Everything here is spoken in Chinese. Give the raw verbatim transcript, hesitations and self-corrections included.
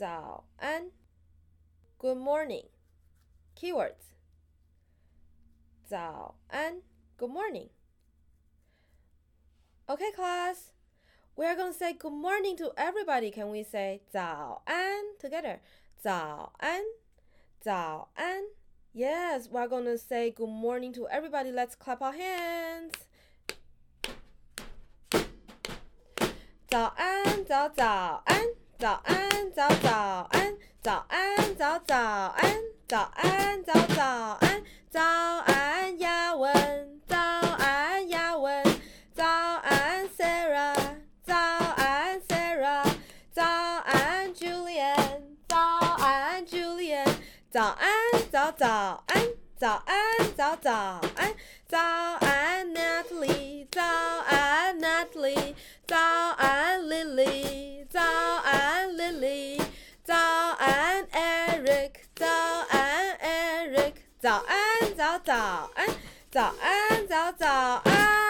早安 Good morning Keywords 早安 Good morning Okay class, we are going to say good morning to everybody. Can we say 早安 together? 早安早安 Yes, we are going to say good morning to everybody. Let's clap our hands. 早安早早安早安早早安早安早早安早安早早安早安雅文早安雅文早安 Sarah 早安 Sarah 早安 Julian 早安 Julian 早安早早安早安早早安早安 Natalie 早安 Natalie 早安 Lily 早安 Lily 早安 Eric 早安 Eric 早安早早安早安早早安